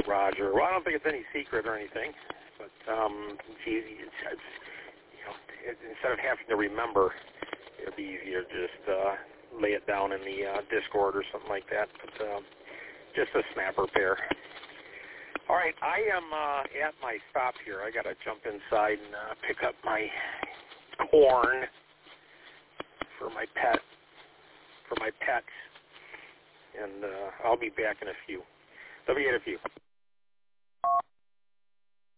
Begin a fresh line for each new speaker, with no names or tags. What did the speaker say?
Roger. Well, I don't think it's any secret or anything, but it's instead of having to remember, it'd be easier to just lay it down in the Discord or something like that. But just a snapper pair. All right, I am at my stop here. I got to jump inside and pick up my corn for my pets, and I'll be back in a few. I'll be in a few.